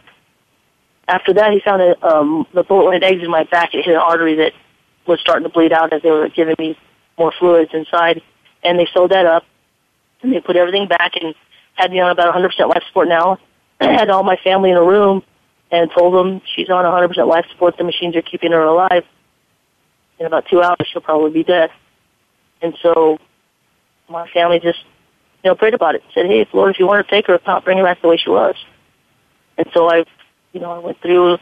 after that, he found a um, the bullet when it exited my back. It hit an artery that was starting to bleed out as they were giving me more fluids inside, and they sewed that up, and they put everything back and had me on about one hundred percent life support now. I had all my family in a room and told them she's on one hundred percent life support. The machines are keeping her alive. In about two hours, she'll probably be dead. And so my family just, you know, prayed about it. Said, hey, Lord, if you want to take her, if not, bring her back the way she was. And so I, you know, I went through,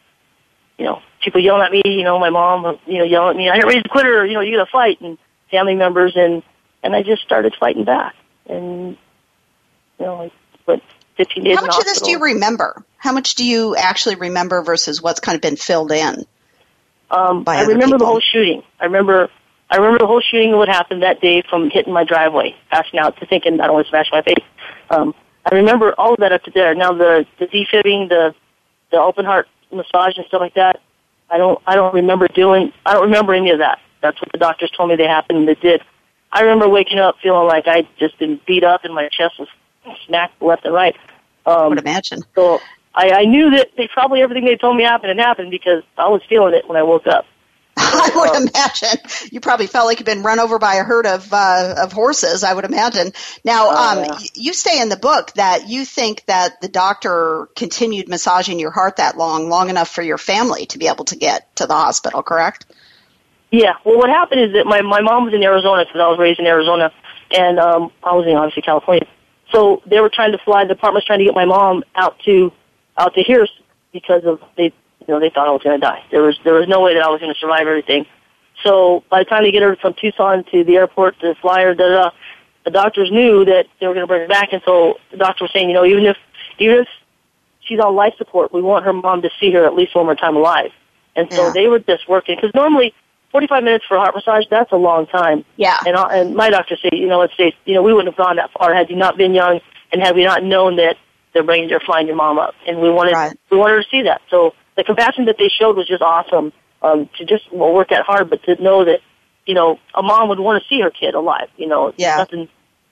you know, people yelling at me, you know, my mom, you know, yelling at me, I ain't ready to quit her, you know, you got to fight, and family members, and, and I just started fighting back. And, you know, I went fifteen days How in much the of this do you remember? How much do you actually remember versus what's kind of been filled in? Um, by I other remember people? the whole shooting. I remember, I remember the whole shooting of what happened that day, from hitting my driveway, passing out, to thinking I don't want to smash my face. Um, I remember all of that up to there. Now the the defibbing, the the open heart massage and stuff like that, I don't I don't remember doing. I don't remember any of that. That's what the doctors told me they happened and they did. I remember waking up feeling like I'd just been beat up and my chest was smacked left and right. Um, I would imagine. So I, I knew that they probably everything they told me happened and happened because I was feeling it when I woke up. I would imagine. You probably felt like you'd been run over by a herd of uh, of horses, I would imagine. Now, Oh, um, yeah. you say in the book that you think that the doctor continued massaging your heart that long, long enough for your family to be able to get to the hospital, correct? Yeah. Well, what happened is that my, my mom was in Arizona because I was raised in Arizona, and um, I was in, obviously, California. So they were trying to fly, the department was trying to get my mom out to out to here because of they you know they thought I was going to die. There was there was no way that I was going to survive everything. So by the time they get her from Tucson to the airport to fly her, da, da, the doctors knew that they were going to bring her back, and so the doctor was saying, you know, even if even if she's on life support, we want her mom to see her at least one more time alive. And so Yeah. they were just working because normally forty-five minutes for a heart massage, that's a long time. Yeah. And I, and my doctor said, you know, let's say, you know, we wouldn't have gone that far had you not been young and had we not known that they're bringing, they're flying your mom up. And we wanted, Right. we wanted her to see that. So the compassion that they showed was just awesome. Um, to just well, work that hard, but to know that, you know, a mom would want to see her kid alive. You know, Yeah. nothing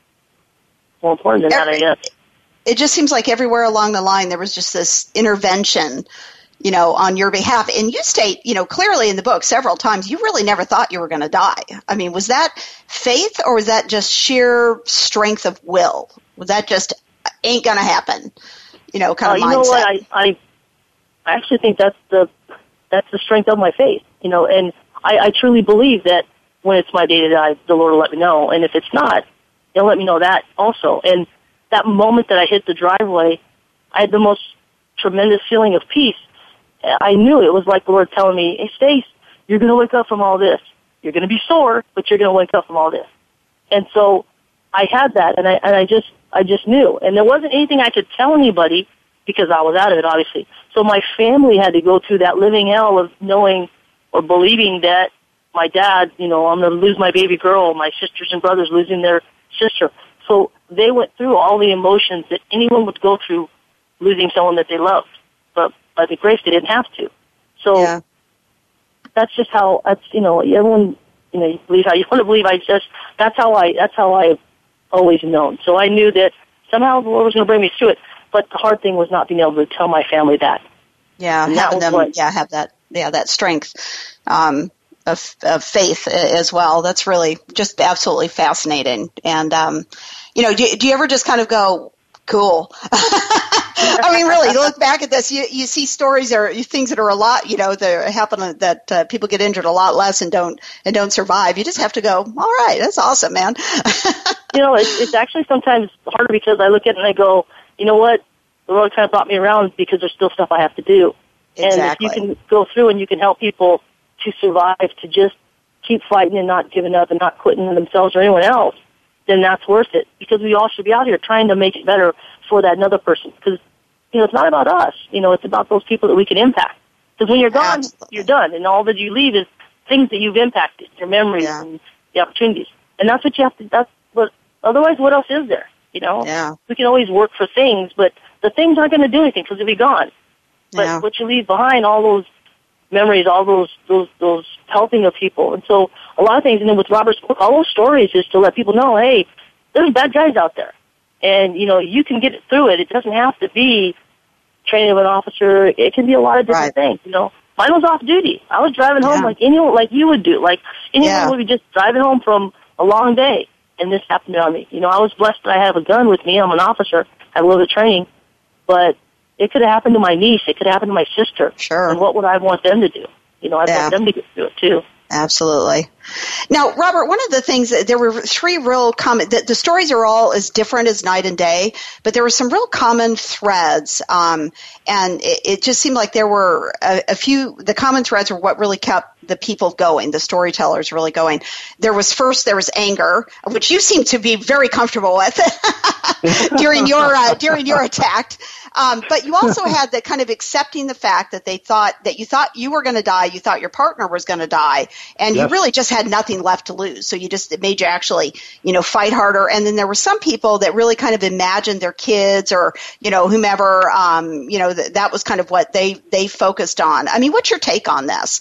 more important than that, I guess. It just seems like everywhere along the line there was just this intervention, you know, on your behalf. And you state, you know, clearly in the book several times, you really never thought you were going to die. I mean, was that faith or was that just sheer strength of will? Was that just ain't going to happen, you know, kind Uh, of you mindset? know what? I, I I actually think that's the that's the strength of my faith. You know, and I, I truly believe that when it's my day to die, the Lord will let me know. And if it's not, He'll let me know that also. And that moment that I hit the driveway, I had the most tremendous feeling of peace. I knew it was like the Lord telling me, hey, Stace, you're going to wake up from all this. You're going to be sore, but you're going to wake up from all this. And so I had that, and I and I just I just knew. And there wasn't anything I could tell anybody because I was out of it, obviously. So my family had to go through that living hell of knowing or believing that my dad, you know, I'm going to lose my baby girl, my sisters and brothers losing their sister. So they went through all the emotions that anyone would go through losing someone that they loved. But by the grace, they didn't have to. So Yeah. that's just how, that's, you know, everyone, you know, you believe how you want to believe. I just, that's how I, that's how I've always known. So I knew that somehow the Lord was going to bring me through it. But the hard thing was not being able to tell my family that. Yeah, And that having was them, what- yeah, have that, yeah, that strength um, of, of faith as well. That's really just absolutely fascinating. And um, you know, do, do you ever just kind of go, cool? I mean, really, you look back at this, you you see stories or things that are a lot, you know, that happen that uh, people get injured a lot less and don't and don't survive. You just have to go, all right, that's awesome, man. You know, it's, it's actually sometimes harder because I look at it and I go, you know what? The Lord kind of brought me around because there's still stuff I have to do. Exactly. And if you can go through and you can help people to survive, to just keep fighting and not giving up and not quitting on themselves or anyone else, then that's worth it. Because we all should be out here trying to make it better for that another person. Because, you know, it's not about us. You know, it's about those people that we can impact. Because when you're gone, Absolutely. you're done. And all that you leave is things that you've impacted, your memories Yeah. and the opportunities. And that's what you have to, that's what, otherwise what else is there? You know? Yeah. We can always work for things, but the things aren't going to do anything because they'll be gone. But Yeah. what you leave behind, all those memories, all those, those, those helping of people. And so a lot of things, and then with Robert's book, all those stories is to let people know, hey, there's bad guys out there. And, you know, you can get through it. It doesn't have to be training of an officer. It can be a lot of different right. things, you know. Mine was off duty. I was driving home yeah. like anyone, like you would do. Like anyone yeah. would be just driving home from a long day, and this happened on me. You know, I was blessed that I have a gun with me. I'm an officer. I have a little bit of training. But it could have happened to my niece. It could have happened to my sister. Sure. And what would I want them to do? You know, I'd yeah. want them to get through it, too. Absolutely. Now, Robert, one of the things, there were three real common, the, the stories are all as different as night and day, but there were some real common threads, um, and it, it just seemed like there were a, a few, the common threads were what really kept the people going, the storytellers really going. There was first, there was anger, which you seem to be very comfortable with during your uh, during your attack. Um, but you also had the kind of accepting the fact that they thought that you thought you were going to die, you thought your partner was going to die, and yes. you really just had nothing left to lose. So you just, it made you actually, you know, fight harder. And then there were some people that really kind of imagined their kids or, you know, whomever, um, you know, th- that was kind of what they, they focused on. I mean, what's your take on this?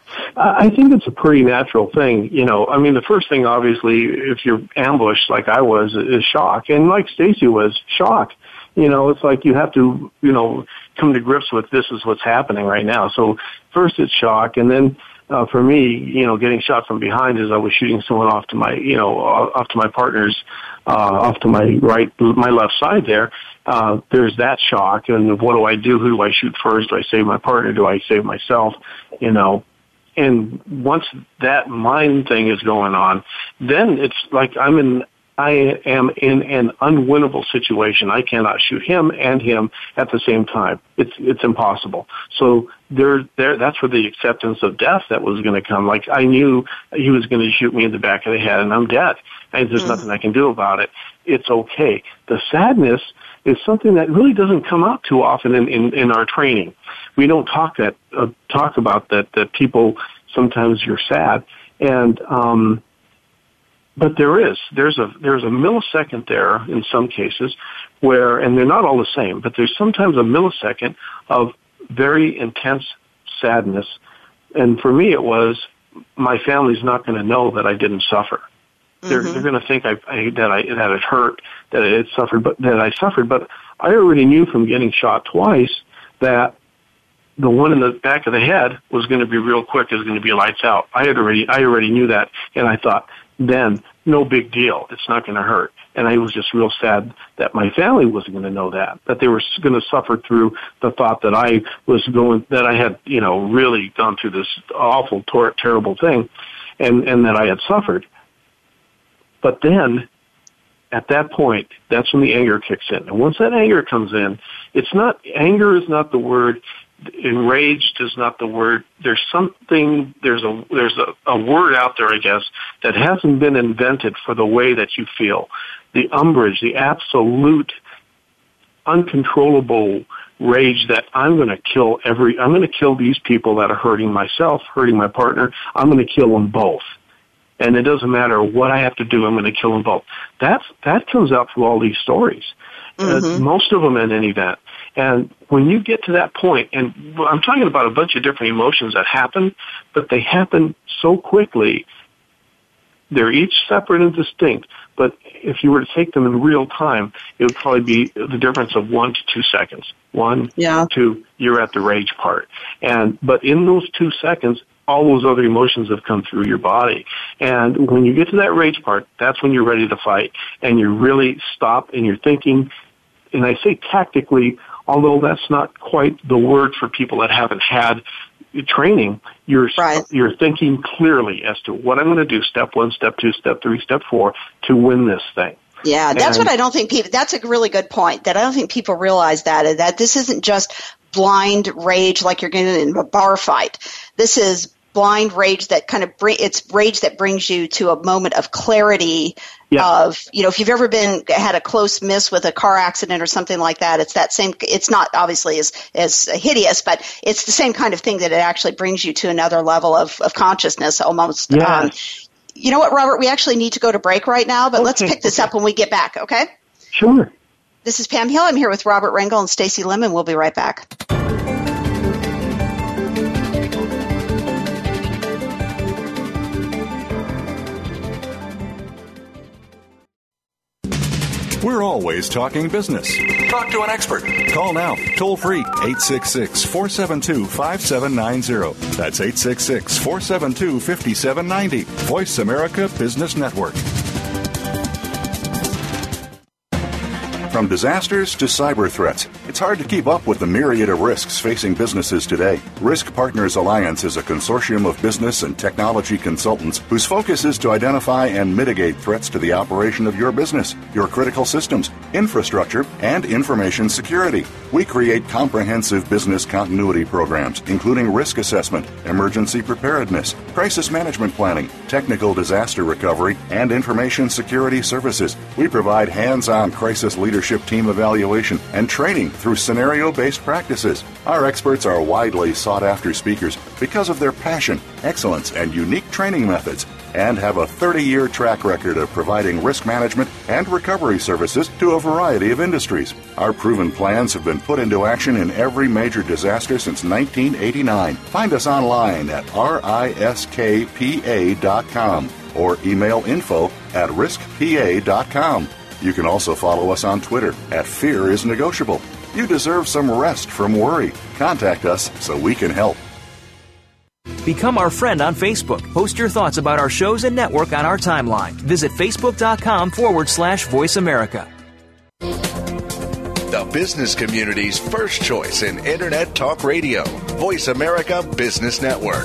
I think it's a pretty natural thing. You know, I mean, the first thing, obviously, if you're ambushed like I was, is shock. And like Stacy was, shock. You know, it's like you have to, you know, come to grips with this is what's happening right now. So first it's shock, and then uh, for me, you know, getting shot from behind as I was shooting someone off to my, you know, off to my partner's, uh, off to my right, my left side there. Uh, there's that shock, and what do I do? Who do I shoot first? Do I save my partner? Do I save myself? You know. And once that mind thing is going on, then it's like I'm in, I am in an unwinnable situation. I cannot shoot him and him at the same time. It's it's impossible. So there, there. That's where the acceptance of death that was going to come. Like I knew he was going to shoot me in the back of the head, and I'm dead. And there's mm. nothing I can do about it. It's okay. The sadness is something that really doesn't come out too often in, in, in our training. We don't talk that uh, talk about that. That people sometimes you're sad, and um, but there is there's a there's a millisecond there in some cases where, and they're not all the same, but there's sometimes a millisecond of very intense sadness, and for me it was my family's not going to know that I didn't suffer. They're, mm-hmm. they're going to think I, I, that I that it hurt, that it suffered, but that I suffered. But I already knew from getting shot twice that the one in the back of the head was going to be real quick. It was going to be lights out. I had already I already knew that, and I thought then no big deal. It's not going to hurt. And I was just real sad that my family wasn't going to know that, that they were going to suffer through the thought that I was going, that I had, you know, really gone through this awful, tor- terrible thing, and and that I had suffered. But then, at that point, that's when the anger kicks in. And once that anger comes in, it's not, anger is not the word, enraged is not the word. There's something, there's a, there's a, a word out there, I guess, that hasn't been invented for the way that you feel. The umbrage, the absolute, uncontrollable rage that I'm going to kill every, I'm going to kill these people that are hurting myself, hurting my partner. I'm going to kill them both. And it doesn't matter what I have to do, I'm going to kill them both. That's, that comes out through all these stories, mm-hmm. uh, most of them in any event. And when you get to that point, and I'm talking about a bunch of different emotions that happen, but they happen so quickly, they're each separate and distinct, but if you were to take them in real time, it would probably be the difference of one to two seconds. One, yeah. two, you're at the rage part. And, but in those two seconds, all those other emotions have come through your body. And when you get to that rage part, that's when you're ready to fight. And you really stop and you're thinking, and I say tactically, although that's not quite the word for people that haven't had training, you're right. you're thinking clearly as to what I'm going to do, step one, step two, step three, step four, to win this thing. Yeah, that's and, what I don't think people, that's a really good point, that I don't think people realize that, that this isn't just blind rage like you're getting in a bar fight. This is blind rage that kind of bring, it's rage that brings you to a moment of clarity yeah. of, you know, if you've ever been, had a close miss with a car accident or something like that, it's that same, it's not obviously as, as hideous, but it's the same kind of thing that it actually brings you to another level of, of consciousness almost. Yeah. Um, you know what, Robert, we actually need to go to break right now, but okay. let's pick this okay. up when we get back, okay? Sure. This is Pam Hill. I'm here with Robert Rengel and Stacy Lemon. We'll be right back. We're always talking business. Talk to an expert. Call now, toll free, eight six six, four seven two, five seven nine zero. That's eight six six, four seven two, five seven nine zero. Voice America Business Network. From disasters to cyber threats, it's hard to keep up with the myriad of risks facing businesses today. Risk Partners Alliance is a consortium of business and technology consultants whose focus is to identify and mitigate threats to the operation of your business, your critical systems, infrastructure, and information security. We create comprehensive business continuity programs, including risk assessment, emergency preparedness, crisis management planning, technical disaster recovery, and information security services. We provide hands-on crisis leadership team evaluation and training through scenario-based practices. Our experts are widely sought-after speakers because of their passion, excellence, and unique training methods, and have a thirty-year track record of providing risk management and recovery services to a variety of industries. Our proven plans have been put into action in every major disaster since nineteen eighty-nine. Find us online at riskpa dot com or email info at riskpa dot com. You can also follow us on Twitter at Fear is Negotiable. You deserve some rest from worry. Contact us so we can help. Become our friend on Facebook. Post your thoughts about our shows and network on our timeline. Visit facebook.com forward slash Voice America. The business community's first choice in Internet Talk Radio. Voice America Business Network.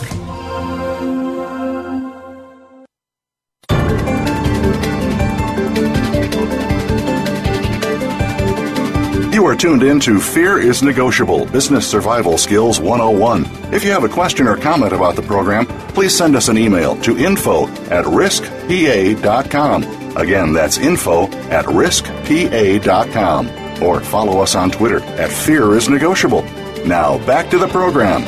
You are tuned in to Fear is Negotiable, Business Survival Skills one oh one. If you have a question or comment about the program, please send us an email to info at riskpa dot com. Again, that's info at riskpa dot com. Or follow us on Twitter at Fear is Negotiable. Now, back to the program.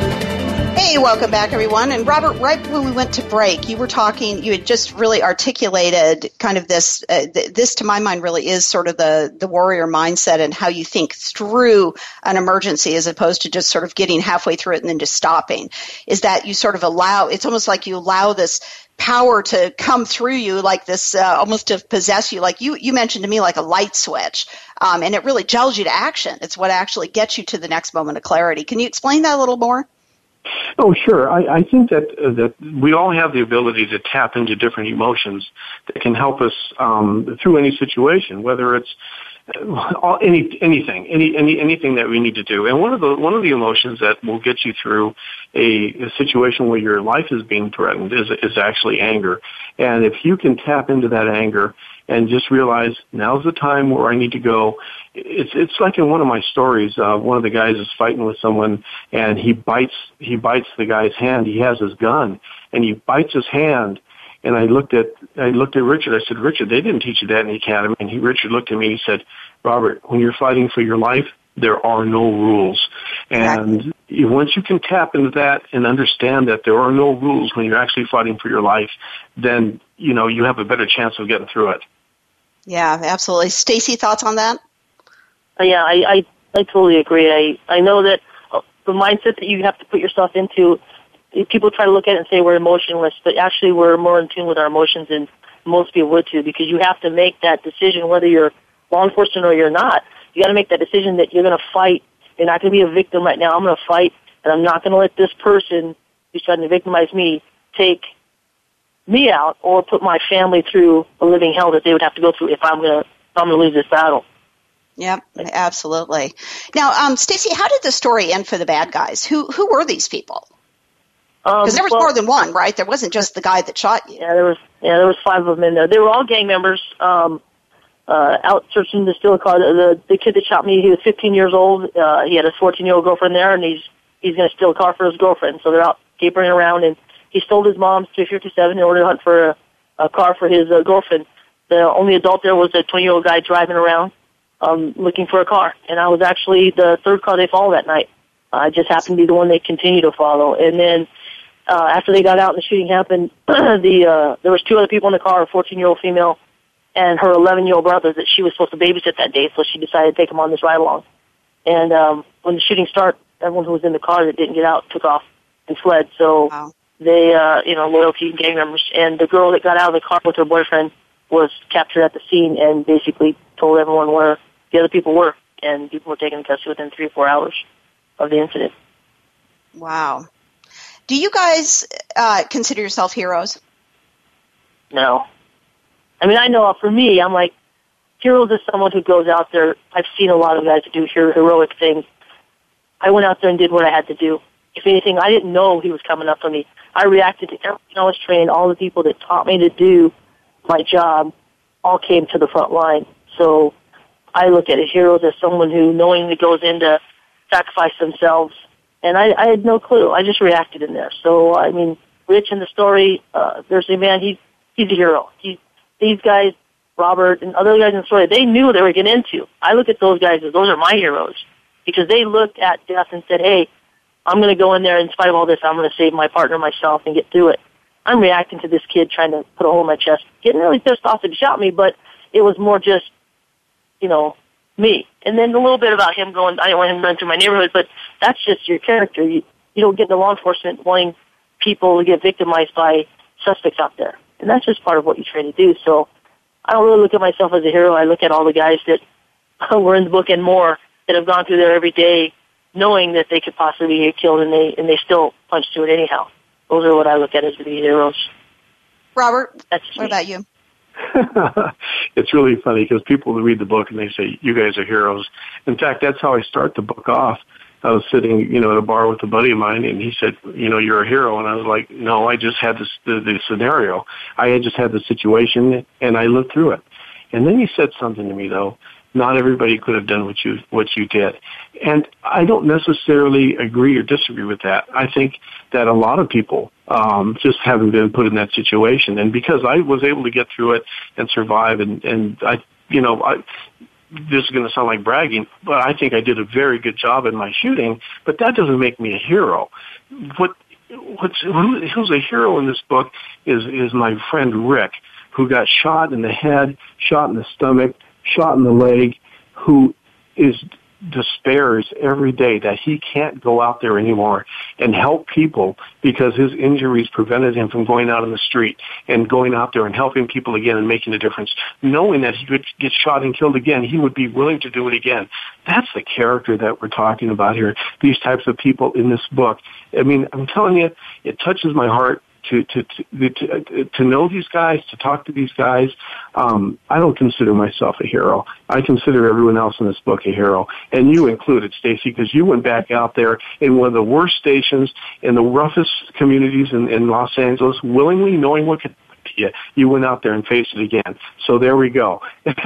Hey, welcome back, everyone. And Robert, right when we went to break, you were talking, you had just really articulated kind of this, uh, th- this to my mind really is sort of the, the warrior mindset and how you think through an emergency as opposed to just sort of getting halfway through it and then just stopping. Is that you sort of allow, it's almost like you allow this power to come through you like this, uh, almost to possess you. Like you, you mentioned to me like a light switch. Um, and it really gels you to action. It's what actually gets you to the next moment of clarity. Can you explain that a little more? Oh, sure. I, I think that uh, that we all have the ability to tap into different emotions that can help us um, through any situation, whether it's uh, any anything, any any anything that we need to do. And one of the one of the emotions that will get you through a, a situation where your life is being threatened is is actually anger. And if you can tap into that anger and just realize now's the time where I need to go. It's it's like in one of my stories. Uh, one of the guys is fighting with someone, and he bites he bites the guy's hand. He has his gun, and he bites his hand. And I looked at I looked at Richard. I said, Richard, they didn't teach you that in the academy. And he Richard looked at me. He said, Robert, when you're fighting for your life, there are no rules. And exactly. Once you can tap into that and understand that there are no rules when you're actually fighting for your life, then you know you have a better chance of getting through it. Yeah, absolutely. Stacy, thoughts on that? Uh, yeah, I, I I totally agree. I I know that uh, the mindset that you have to put yourself into, people try to look at it and say we're emotionless, but actually we're more in tune with our emotions than most people would too, because you have to make that decision whether you're law enforcement or you're not. You got to make that decision that you're going to fight. You're not going to be a victim right now. I'm going to fight, and I'm not going to let this person who's trying to victimize me take me out or put my family through a living hell that they would have to go through if I'm going to if I'm going to lose this battle. Yep, absolutely. Now, um, Stacy, how did the story end for the bad guys? Who who were these people? Because um, there was well, more than one, right? There wasn't just the guy that shot you. Yeah, there was. Yeah, there was five of them in there. They were all gang members. Um, uh, out searching to steal a car. The, the the kid that shot me, he was fifteen years old. Uh, he had a fourteen-year-old girlfriend there, and he's he's going to steal a car for his girlfriend. So they're out capering around, and he stole his mom's three fifty-seven in order to hunt for a, a car for his uh, girlfriend. The only adult there was a twenty-year-old guy driving around. Um, looking for a car, and I was actually the third car they followed that night. Uh, I just happened to be the one they continued to follow. And then uh, after they got out and the shooting happened, the uh, there was two other people in the car, a fourteen-year-old female and her eleven-year-old brother that she was supposed to babysit that day, so she decided to take him on this ride-along. And um, when the shooting started, everyone who was in the car that didn't get out took off and fled. So wow. they, uh, you know, loyalty and gang members. And the girl that got out of the car with her boyfriend, was captured at the scene and basically told everyone where the other people were, and people were taken into custody within three or four hours of the incident. Wow. Do you guys uh, consider yourself heroes? No. I mean, I know for me, I'm like, heroes is someone who goes out there. I've seen a lot of guys do hero- heroic things. I went out there and did what I had to do. If anything, I didn't know he was coming up for me. I reacted to everything I was trained. All the people that taught me to do my job all came to the front line. So I look at a hero as someone who knowingly goes in to sacrifice themselves. And I, I had no clue. I just reacted in there. So, I mean, Rich in the story, uh, there's a man, he, he's a hero. He, these guys, Robert and other guys in the story, they knew they were getting into. I look at those guys as those are my heroes because they looked at death and said, hey, I'm going to go in there in spite of all this. I'm going to save my partner, myself, and get through it. I'm reacting to this kid trying to put a hole in my chest, getting really pissed off that he shot me, but it was more just, you know, me. And then a little bit about him going, I didn't want him to run through my neighborhood, but that's just your character. You, you don't get into law enforcement wanting people to get victimized by suspects out there. And that's just part of what you train to do. So I don't really look at myself as a hero. I look at all the guys that were in the book and more that have gone through there every day knowing that they could possibly get killed, and they and they still punch through it anyhow. Those are what I look at as the heroes. Robert, That's what me. about you? It's really funny because people read the book and they say, you guys are heroes. In fact, that's how I start the book off. I was sitting, you know, at a bar with a buddy of mine, and he said, you know, you're a hero. And I was like, no, I just had this, the, the scenario. I had just had the situation, and I lived through it. And then he said something to me, though. Not everybody could have done what you what you did. And I don't necessarily agree or disagree with that. I think that a lot of people um, just haven't been put in that situation. And because I was able to get through it and survive, and, and I, you know, I, this is going to sound like bragging, but I think I did a very good job in my shooting, but that doesn't make me a hero. What what's, who's a hero in this book is, is my friend Rick, who got shot in the head, shot in the stomach, shot in the leg, who is despairs every day that he can't go out there anymore and help people because his injuries prevented him from going out on the street and going out there and helping people again and making a difference. Knowing that he could get shot and killed again, he would be willing to do it again. That's the character that we're talking about here, these types of people in this book. I mean, I'm telling you, it touches my heart To, to to to to know these guys, to talk to these guys. um, I don't consider myself a hero. I consider everyone else in this book a hero, and you included, Stacy, because you went back out there in one of the worst stations, in the roughest communities in, in Los Angeles, willingly knowing what could happen to you. You went out there and faced it again. So there we go.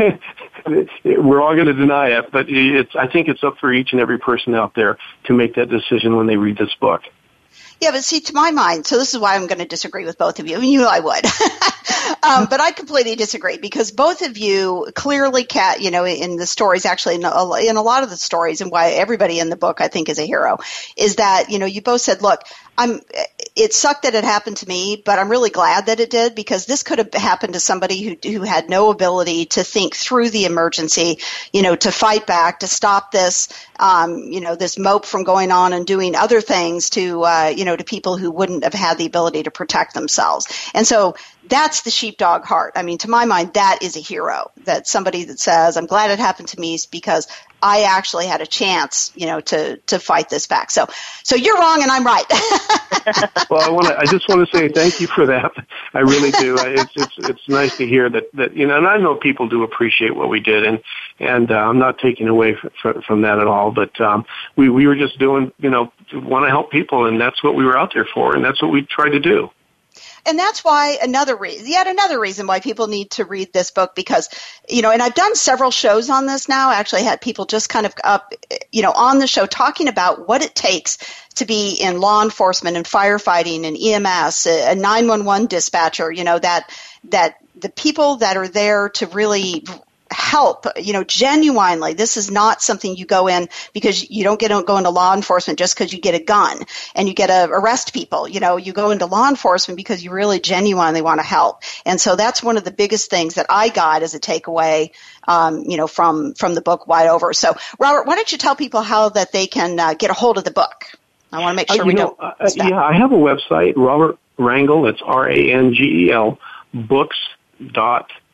We're all going to deny it, but it's. I think it's up for each and every person out there to make that decision when they read this book. Yeah, but see, to my mind, so this is why I'm going to disagree with both of you. I mean, you know I would. um, but I completely disagree because both of you clearly, cat, you know, in the stories, actually in a, in a lot of the stories, and why everybody in the book I think is a hero, is that, you know, you both said, look, I'm, it sucked that it happened to me, but I'm really glad that it did because this could have happened to somebody who who had no ability to think through the emergency, you know, to fight back, to stop this, um, you know, this mope from going on and doing other things to, uh, you know, to people who wouldn't have had the ability to protect themselves. And so that's the sheepdog heart. I mean, to my mind, that is a hero. That somebody that says, I'm glad it happened to me because I actually had a chance, you know, to, to fight this back. So, so you're wrong and I'm right. Well, I want to, I just want to say thank you for that. I really do. It's, it's, it's nice to hear that, that, you know, and I know people do appreciate what we did, and, and, uh, I'm not taking away from, from that at all, but, um, we, we were just doing, you know, want to help people, and that's what we were out there for, and that's what we tried to do. And that's why another reason, yet another reason why people need to read this book, because, you know, and I've done several shows on this now. I actually had people just kind of up, you know, on the show talking about what it takes to be in law enforcement and firefighting and E M S, a nine one one dispatcher, you know, that, that the people that are there to really help, you know, genuinely. This is not something you go in because you don't get go into law enforcement just because you get a gun and you get to arrest people. You know, you go into law enforcement because you really genuinely want to help. And so that's one of the biggest things that I got as a takeaway, um, you know, from from the book Wide Over. So, Robert, why don't you tell people how that they can uh, get a hold of the book? I want to make sure uh, we know, don't. Uh, yeah, I have a website, Robert Rangel. It's R A N G E L, books dot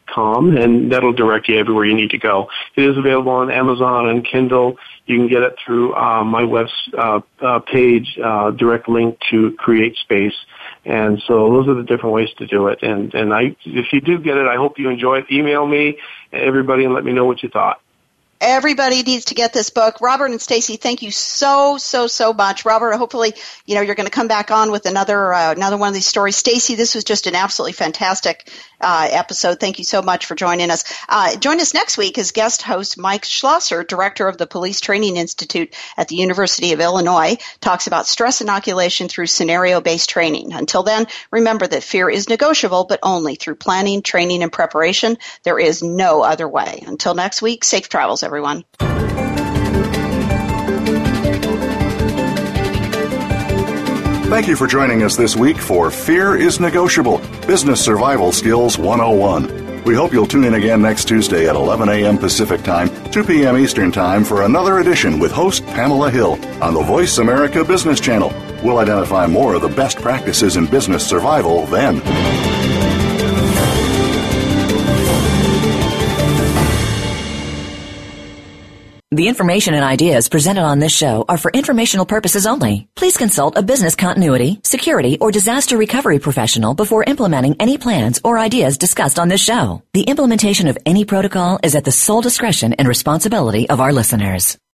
com, and that'll direct you everywhere you need to go. It is available on Amazon and Kindle. You can get it through uh, my web uh, uh, page, uh, direct link to CreateSpace. And so those are the different ways to do it. And, and I, if you do get it, I hope you enjoy it. Email me, everybody, and let me know what you thought. Everybody needs to get this book. Robert and Stacy, thank you so, so, so much. Robert, hopefully, you know, you're going to come back on with another uh, another one of these stories. Stacy, this was just an absolutely fantastic uh, episode. Thank you so much for joining us. Uh, join us next week as guest host Mike Schlosser, director of the Police Training Institute at the University of Illinois, talks about stress inoculation through scenario-based training. Until then, remember that fear is negotiable, but only through planning, training, and preparation. There is no other way. Until next week, safe travels, everyone. Thank you for joining us this week for Fear is Negotiable, Business Survival Skills one oh one. We hope you'll tune in again next Tuesday at eleven a.m. Pacific Time, two p.m. Eastern Time for another edition with host Pamela Hill on the Voice America Business Channel. We'll identify more of the best practices in business survival then. The information and ideas presented on this show are for informational purposes only. Please consult a business continuity, security, or disaster recovery professional before implementing any plans or ideas discussed on this show. The implementation of any protocol is at the sole discretion and responsibility of our listeners.